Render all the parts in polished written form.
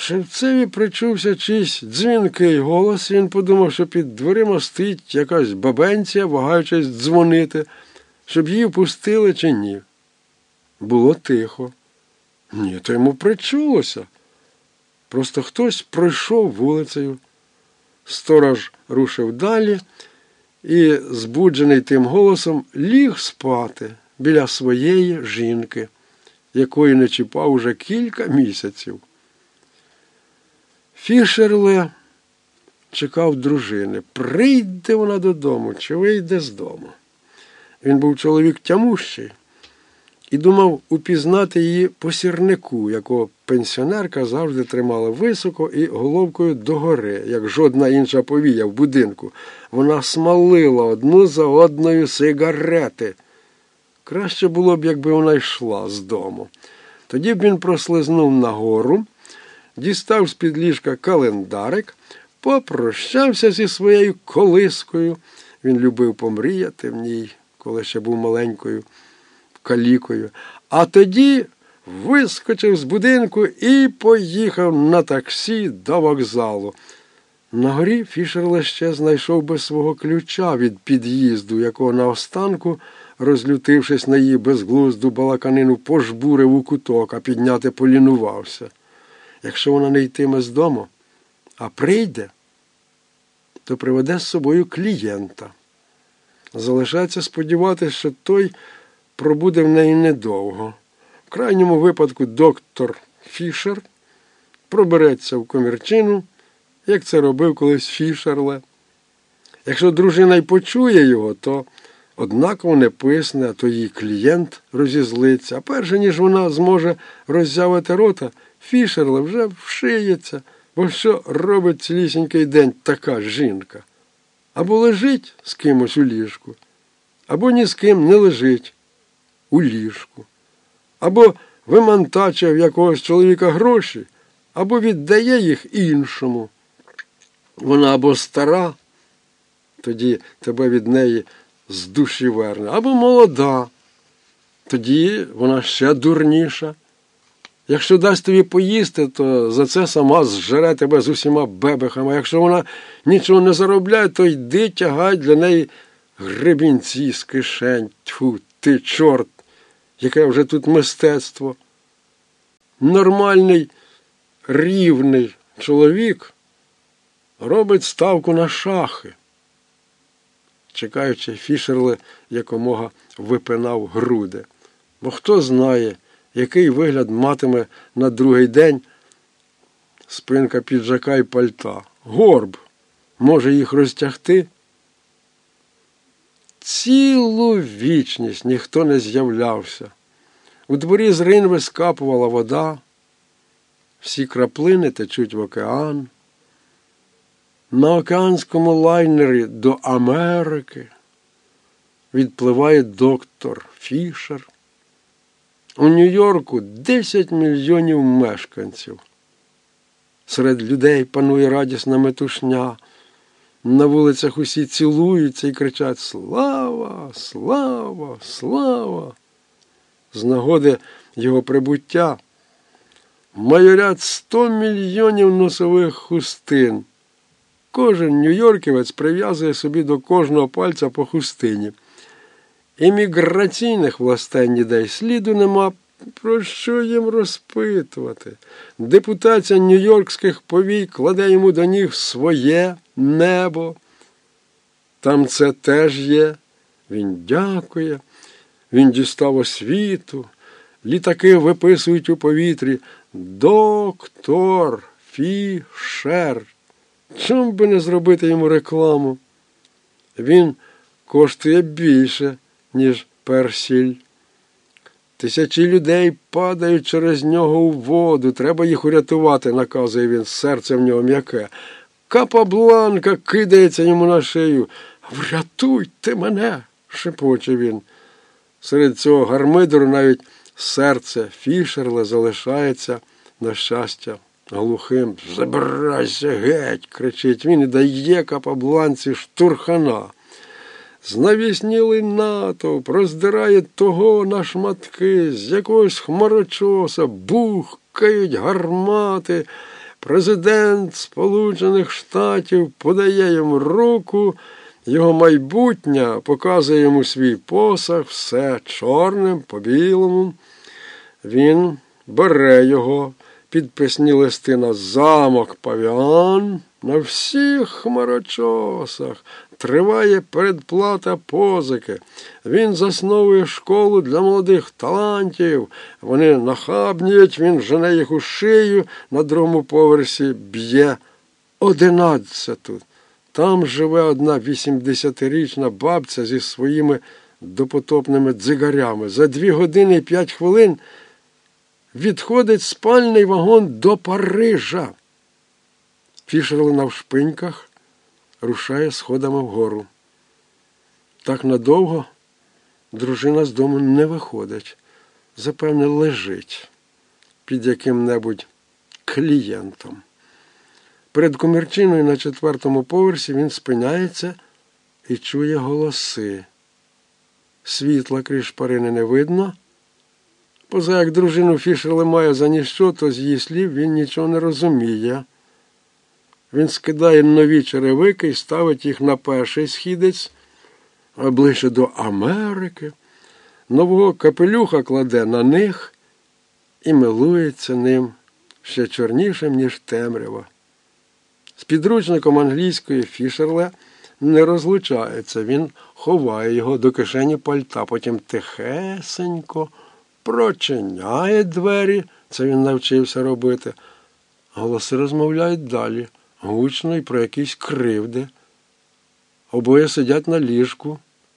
Шевцеві причувся чийсь дзвінкий голос, і він подумав, що під дверима стоїть якась бабенця, вагаючись дзвонити, щоб її впустили чи ні. Було тихо. Ні, то йому причулося. Просто хтось пройшов вулицею. Сторож рушив далі і, збуджений тим голосом, ліг спати біля своєї жінки, якої не чіпав уже кілька місяців. Фішерле чекав дружини. Прийде вона додому чи вийде з дому. Він був чоловік тямущий і думав упізнати її по сірнику, якого пенсіонерка завжди тримала високо і головкою догори, як жодна інша повія в будинку. Вона смалила одну за одною сигарети. Краще було б, якби вона йшла з дому. Тоді б він прослизнув нагору, дістав з-під ліжка календарик, попрощався зі своєю колискою. Він любив помріяти в ній, коли ще був маленькою калікою. А тоді вискочив з будинку і поїхав на таксі до вокзалу. На горі Фішерле ще знайшов би свого ключа від під'їзду, якого наостанку, розлютившись на її безглузду балаканину, пожбурив у куток, а підняти полінувався. Якщо вона не йтиме з дому, а прийде, то приведе з собою клієнта. Залишається сподіватися, що той пробуде в неї недовго. В крайньому випадку доктор Фішер пробереться в комірчину, як це робив колись Фішерле. Якщо дружина й почує його, то однаково не писне, а то її клієнт розізлиться. А перше, ніж вона зможе роззявити рота, Фішерле вже вшиється, бо що робить цілісінький день така жінка? Або лежить з кимось у ліжку, або ні з ким не лежить у ліжку, або вимантачує в якогось чоловіка гроші, або віддає їх іншому. Вона або стара, тоді тебе від неї з душі верне, або молода, тоді вона ще дурніша. Якщо дасть тобі поїсти, то за це сама зжере тебе з усіма бебехами. Якщо вона нічого не заробляє, то йди тягай для неї гребінці з кишень. Тьфу, ти чорт, яке вже тут мистецтво. Нормальний, рівний чоловік робить ставку на шахи. Чекаючи, Фішерле якомога випинав груди. Бо хто знає, який вигляд матиме на другий день спинка піджака і пальта. Горб може їх розтягти. Цілу вічність ніхто не з'являвся. У дворі з ринви скапувала вода, всі краплини течуть в океан. На океанському лайнері до Америки відпливає доктор Фішер. У Нью-Йорку 10 мільйонів мешканців. Серед людей панує радісна метушня. На вулицях усі цілуються і кричать «Слава! Слава! Слава!». З нагоди його прибуття майорять 100 мільйонів носових хустин. Кожен нью-йорківець прив'язує собі до кожного пальця по хустині. Еміграційних властей ніде й сліду нема, про що їм розпитувати. Депутація нью-йоркських повій кладе йому до ніг своє небо. Там це теж є. Він дякує, він дістав освіту, літаки виписують у повітрі «Доктор Фішер». Чому би не зробити йому рекламу? Він коштує більше, ніж персіль. Тисячі людей падають через нього у воду. Треба їх урятувати, наказує він, серце в нього м'яке. Капабланка кидається йому на шию. «Врятуйте мене!» – шепоче він. Серед цього гармидеру навіть серце Фішерле залишається, на щастя, глухим. «Забирайся геть!» – кричить він і дає Капабланці штурхана. Знавіснілий натовп роздирає того на шматки, з якогось хмарочоса бухкають гармати, президент Сполучених Штатів подає йому руку, його майбутнє показує йому свій посаг, все чорним по білому. Він бере його, підписні листи на замок Павіан, на всіх хмарочосах. Триває передплата позики. Він засновує школу для молодих талантів. Вони нахабніють, він жене їх у шию, на другому поверсі б'є 11-ту. Там живе одна 80-річна бабця зі своїми допотопними дзигарями. За 2 години і 5 хвилин відходить спальний вагон до Парижа. Фішерли навшпиньках рушає сходами вгору. Так надовго дружина з дому не виходить. Запевне, лежить під яким-небудь клієнтом. Перед комірчиною на 4-му поверсі він спиняється і чує голоси. Світла крізь шпарини не видно. Поза як дружину Фішерли має за ніщо, то з її слів він нічого не розуміє. Він скидає нові черевики і ставить їх на перший східець, а ближче до Америки. Нового капелюха кладе на них і милується ним ще чорнішим, ніж темрява. З підручником англійської Фішерле не розлучається. Він ховає його до кишені пальта, потім тихесенько прочиняє двері. Це він навчився робити. Голоси розмовляють далі, гучно і про якісь кривди. Обоє сидять на ліжку.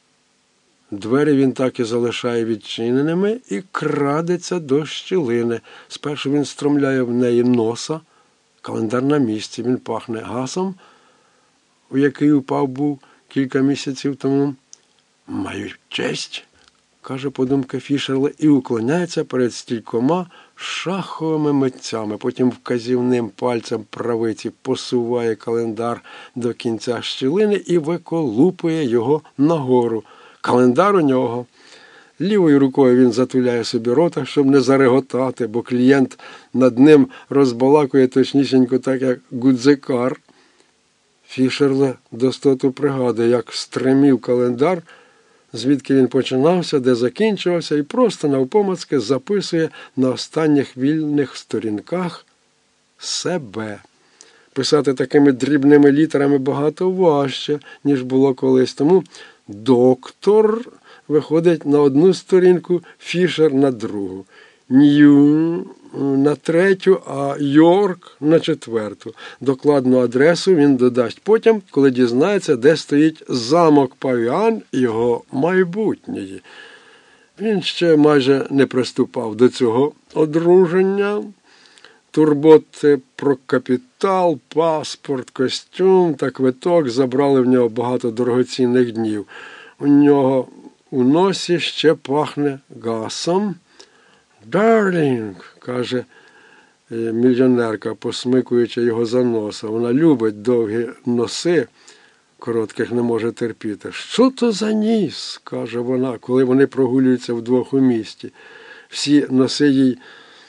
Двері він так і залишає відчиненими і крадеться до щілини. Спершу він стромляє в неї носа. Календар на місці. Він пахне газом, у який упав був кілька місяців тому. «Маю честь», – каже подумка Фішерли, і уклоняється перед стількома шаховими митцями. Потім вказівним пальцем правиці посуває календар до кінця щілини і виколупує його нагору. Календар у нього. Лівою рукою він затуляє собі рота, щоб не зареготати, бо клієнт над ним розбалакує точнісінько так, як гудзикар. Фішерле достоту пригадує, як стримів календар, звідки він починався, де закінчувався, і просто навпомацки записує на останніх вільних сторінках себе. Писати такими дрібними літерами багато важче, ніж було колись. Тому доктор виходить на одну сторінку, Фішер на другу. Нью на 3-ю, а Йорк на 4-ту. Докладну адресу він додасть потім, коли дізнається, де стоїть замок Павіан його майбутньої. Він ще майже не приступав до цього одруження. Турботи про капітал, паспорт, костюм та квиток забрали в нього багато дорогоцінних днів. У нього у носі ще пахне гасом. «Дарлінг», – каже мільйонерка, посмикуючи його за носа. Вона любить довгі носи, коротких не може терпіти. «Що то за ніс?» – каже вона, коли вони прогулюються вдвох у місті. Всі носи їй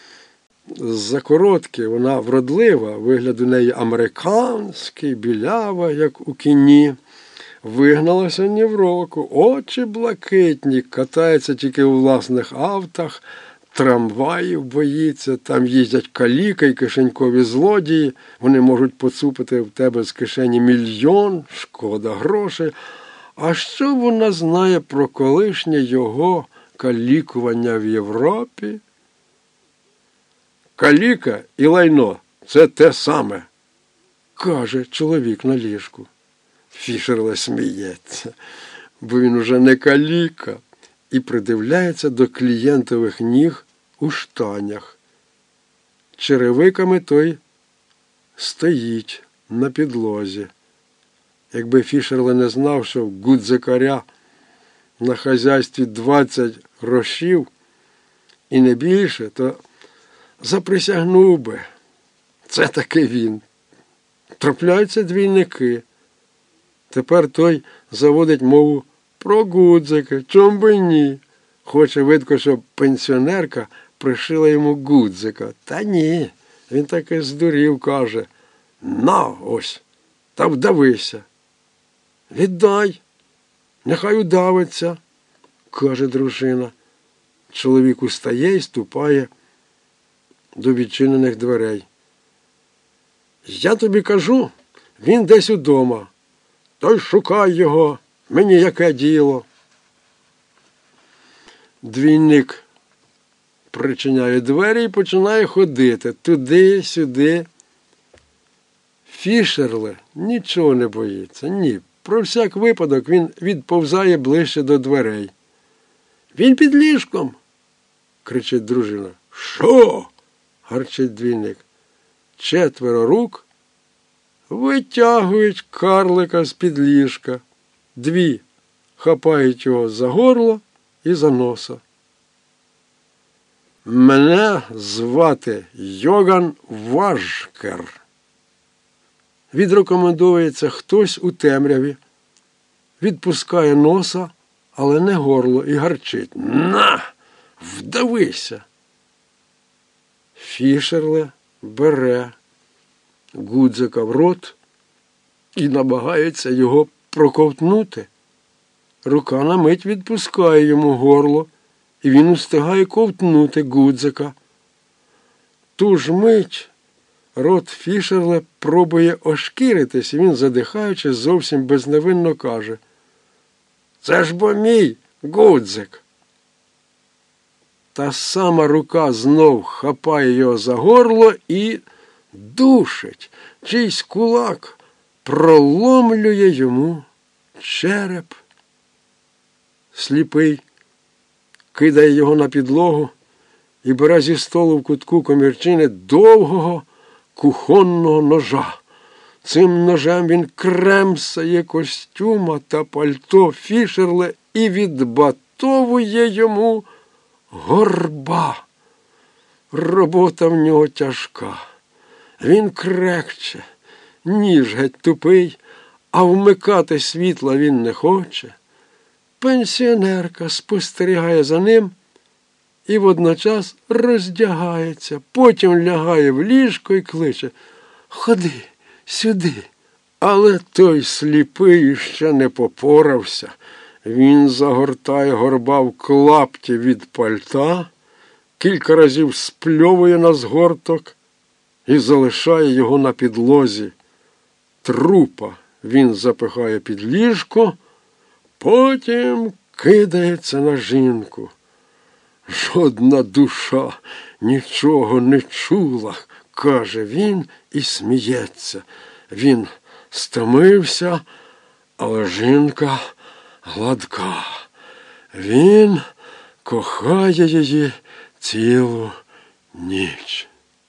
закороткі, вона вродлива, вигляд у неї американський, білява, як у кіні. Вигналася ні в року, очі блакитні, катається тільки у власних автах, трамваїв боїться, там їздять каліки і кишенькові злодії, вони можуть поцупити в тебе з кишені 1 мільйон, шкода грошей. А що вона знає про колишнє його калікування в Європі? Каліка і лайно – це те саме, каже чоловік на ліжку. Фішерле сміється, бо він уже не каліка, і придивляється до клієнтових ніг у штанях. Черевиками той стоїть на підлозі. Якби Фішерле не знав, що в гудзикаря на хазяйстві 20 грошів і не більше, то заприсягнув би. Це таки він. Трапляються двійники. Тепер той заводить мову про гудзики. Чом би ні? Хоче видко, щоб пенсіонерка пришила йому гудзика. Та ні, Він таки здурів, каже: «На ось, та вдавися». «Віддай, нехай удавиться», каже дружина. Чоловік устає і ступає до відчинених дверей. «Я тобі кажу, він десь удома. То й шукай його, мені яке діло». Двійник причиняє двері і починає ходити туди-сюди. Фішерле нічого не боїться, ні. Про всяк випадок він відповзає ближче до дверей. «Він під ліжком!» – кричить дружина. «Що?» – гарчить двійник. 4 рук витягують карлика з-під ліжка. 2 хапають його за горло і за носа. «Мене звати Йоган Важкер». Відрекомендується хтось у темряві, відпускає носа, але не горло, і гарчить: «На, вдавися!» Фішерле бере Гудзика в рот і намагається його проковтнути. Рука на мить відпускає йому горло, і він устигає ковтнути Гудзика. Ту ж мить рот Фішерле пробує ошкіритись, і він, задихаючись, зовсім безневинно каже: «Це ж бо мій Гудзик!» Та сама рука знов хапає його за горло і душить. Чийсь кулак проломлює йому череп. Сліпий кидає його на підлогу і бере зі столу в кутку комірчини довгого кухонного ножа. Цим ножем він кремсає костюма та пальто Фішерле і відбатовує йому горба. Робота в нього тяжка. Він крекче, ніж геть тупий, а вмикати світла він не хоче. Пенсіонерка спостерігає за ним і водночас роздягається, потім лягає в ліжко і кличе: «Ходи сюди». Але той сліпий ще не попорався. Він загортає горба в клапті від пальта, кілька разів спльовує на згорток і залишає його на підлозі. Трупа він запихає під ліжко, потім кидається на жінку. «Жодна душа нічого не чула», – каже він і сміється. Він стомився, але жінка гладка. Він кохає її цілу ніч.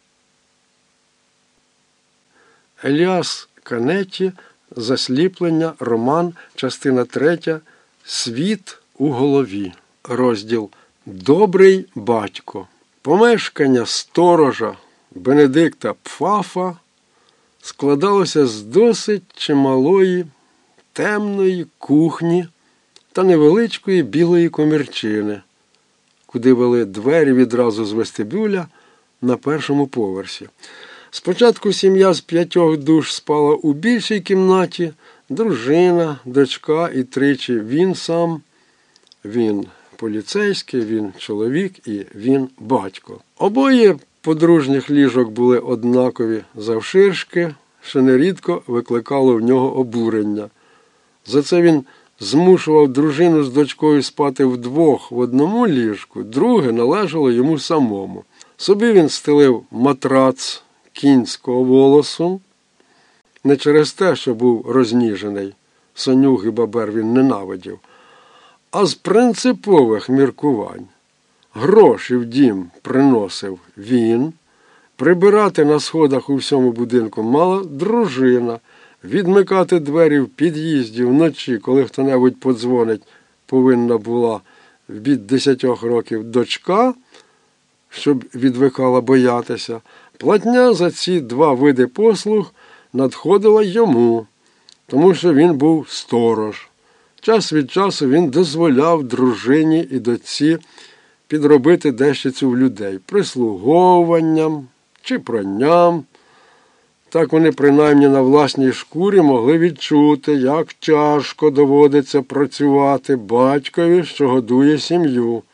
Еліас Канетті, «Засліплення», роман, частина 3, «Світ у голові», розділ «Добрий батько». Помешкання сторожа Бенедикта Пфафа складалося з досить чималої темної кухні та невеличкої білої комірчини, куди вели двері відразу з вестибюля на першому поверсі. Спочатку сім'я з 5 душ спала у більшій кімнаті: дружина, дочка і тричі він сам. Він поліцейський, він чоловік і він батько. Обоє подружніх ліжок були однакові завширшки, що нерідко викликало в нього обурення. За це він змушував дружину з дочкою спати вдвох в одному ліжку, друге належало йому самому. Собі він стелив матрац кінського волосу, не через те, що був розніжений, сонюг і бабер він ненавидів, а з принципових міркувань. Гроші в дім приносив він, прибирати на сходах у всьому будинку мала дружина, відмикати двері в під'їзді вночі, коли хто-небудь подзвонить, повинна була від 10 років дочка, щоб відвикала боятися. Платня за ці 2 види послуг надходила йому, тому що він був сторож. Час від часу він дозволяв дружині і дочці підробити дещицю в людей прислуговуванням чи пранням. Так вони принаймні на власній шкурі могли відчути, як тяжко доводиться працювати батькові, що годує сім'ю.